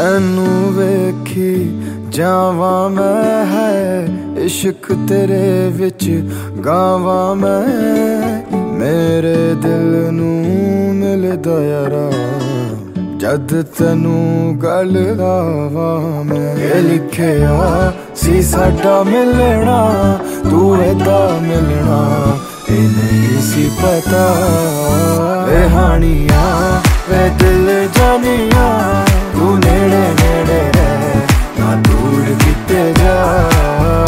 तैनू वेखी जावा मैं है इश्क तेरे विच गावा मैं मेरे दिल नू मिलदा यारा जद तैनू गल लावा मैं ये लिखिया सी साडा मिलना तू एदा मिलना ये नहीं सी पता वे हानिया वे दिल जानिया